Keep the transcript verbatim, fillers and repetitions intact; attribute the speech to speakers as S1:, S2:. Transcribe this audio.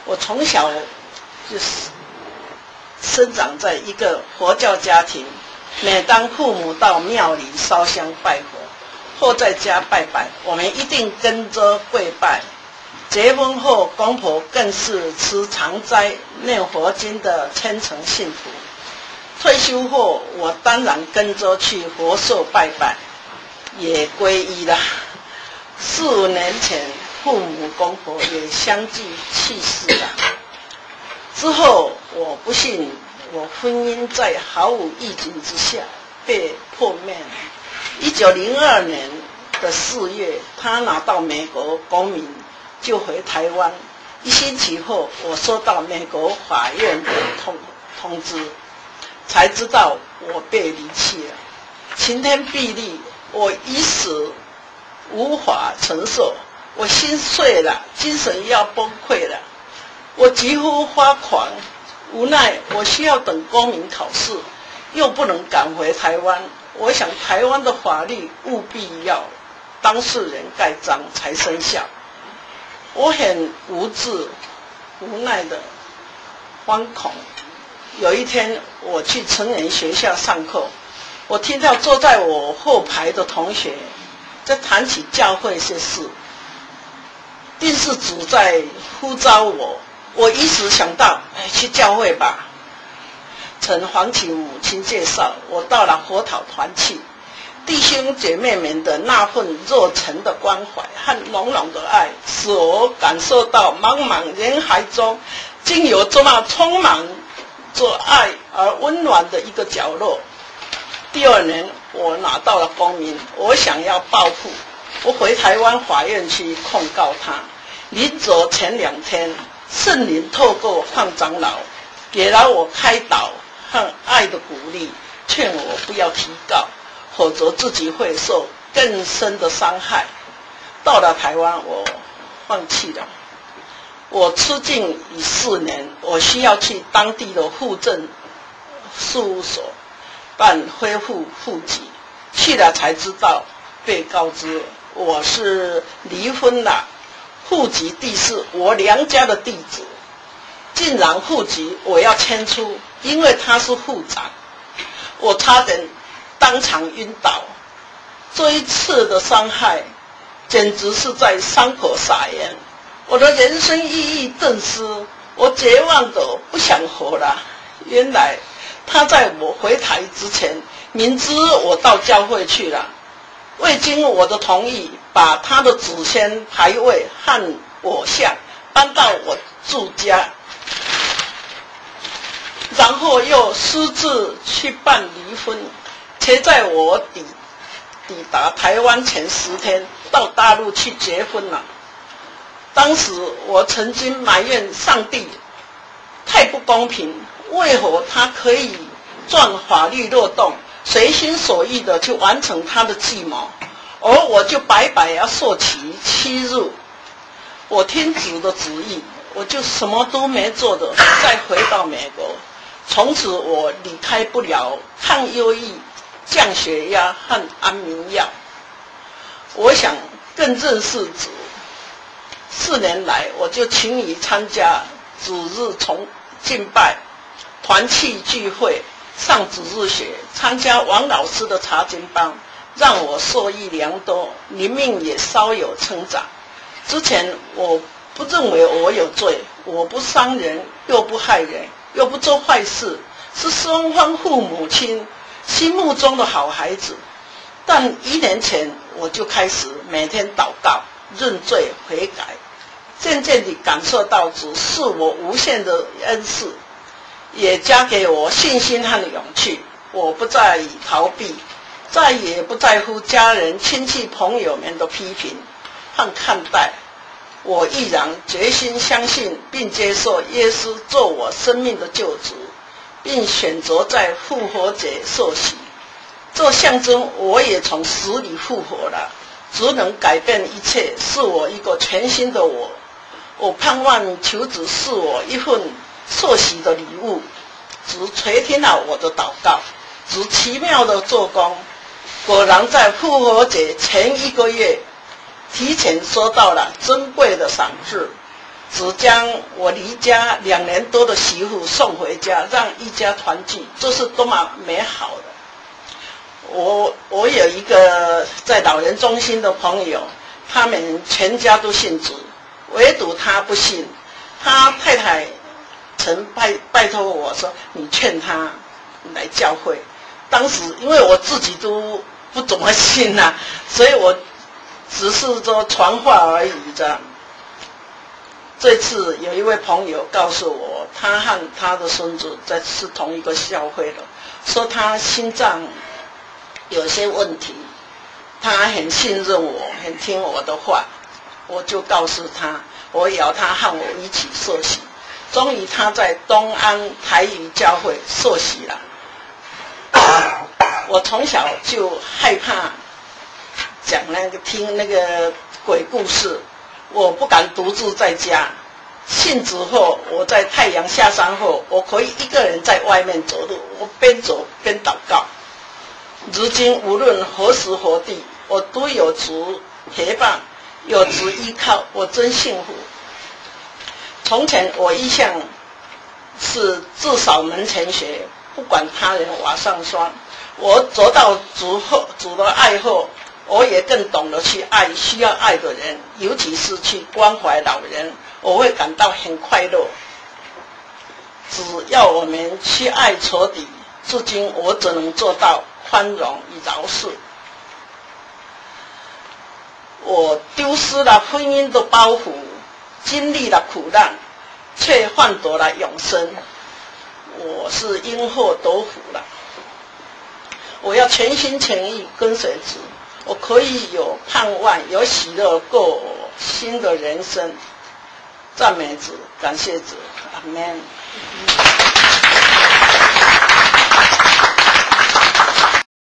S1: 我从小就是生长在一个佛教家庭，每当父母到庙里烧香拜佛，或在家拜拜，我们一定跟着跪拜。结婚后，公婆更是吃常斋、念佛经的虔诚信徒。退休后，我当然跟着去佛社拜拜，也皈依了。四五年前，父母公婆也相继去世了。之后，我不幸，我婚姻在毫无预警之下被破灭了。一九零二年的四月，他拿到美国公民，就回台湾。一星期后，我收到美国法院的通通知，才知道我被离弃了。晴天霹雳，我一时无法承受，我心碎了，精神要崩溃了，我几乎发狂。无奈我需要等公民考试，又不能赶回台湾。我想台湾的法律务必要当事人盖章才生效。我很无助无奈的惶恐。有一天我去成人学校上课，我听到坐在我后排的同学在谈起教会些事，定是主在呼召我。我一时想到，哎，去教会吧。曾黄芪母亲介绍，我到了佛讨团去，弟兄姐妹们的那份热忱的关怀和浓浓的爱，使我感受到茫茫人海中，竟有这么充满着爱而温暖的一个角落。第二年，我拿到了公民，我想要报复，我回台湾法院去控告他。临走前两天，圣灵透过范长老给了我开导和爱的鼓励，劝我不要提告，否则自己会受更深的伤害。到了台湾，我放弃了。我出境已四年，我需要去当地的户政事务所办恢复户籍，去了才知道，被告知我是离婚了，户籍地是我娘家的地址，竟然户籍我要迁出，因为他是户长。我差点当场晕倒。这一次的伤害简直是在伤口撒盐，我的人生意义顿失，我绝望的不想活了。原来他在我回台之前，明知我到教会去了，未经我的同意，把他的祖先牌位和我像搬到我住家，然后又私自去办离婚，且在我抵抵达台湾前十天到大陆去结婚了。当时我曾经埋怨上帝太不公平，为何他可以钻法律漏洞，随心所欲的去完成他的计谋，而我就白白要受其欺辱。我听主的旨意，我就什么都没做的再回到美国。从此我离开不了抗忧郁、降血压和安眠药。我想更认识主。四年来，我就勤于参加主日崇敬拜、团契聚会、上主日学，参加王老师的查经班，让我受益良多，灵命也稍有成长。之前我不认为我有罪，我不伤人，又不害人，又不做坏事，是双方父母亲心目中的好孩子。但一年前我就开始每天祷告、认罪悔改，渐渐地感受到主是我无限的恩赐，也加给我信心和勇气。我不再逃避，再也不在乎家人、亲戚、朋友们的批评和看待。我毅然决心相信并接受耶稣做我生命的救主，并选择在复活节受洗。这象征我也从死里复活了，主能改变一切，是我一个全新的我。我盼望求主赐我一份受洗的礼物。主垂听了我的祷告，主奇妙的做工，果然在复活节前一个月提前收到了珍贵的赏赐。 只将我离家两年多的媳妇送回家，让一家团聚，这是多么美好的！我我有一个在老人中心的朋友，他们全家都信主，唯独他不信。他太太曾拜拜托我说：“你劝他来教会。”当时因为我自己都不怎么信啊，所以我只是说传话而已这样。这次有一位朋友告诉我，他和他的孙子在是同一个教会了，说他心脏有些问题，他很信任我，很听我的话，我就告诉他，我邀他和我一起受洗。终于他在东安台语教会受洗了。我从小就害怕讲那个听那个鬼故事，我不敢独自在家。信主后，我在太阳下山后，我可以一个人在外面走路，我边走边祷告。如今无论何时何地，我都有主陪伴，有主依靠，我真幸福。从前我一向是自扫门前雪，不管他人瓦上霜。我走到主后，主的爱后，我也更懂得去爱需要爱的人，尤其是去关怀老人，我会感到很快乐。只要我们去爱彻底，至今我只能做到宽容与饶恕。我丢失了婚姻的包袱，经历了苦难，却换得了永生。我是因祸得福了。我要全心全意跟随主，我可以有盼望，有喜乐，过新的人生。赞美主，感谢主，阿们。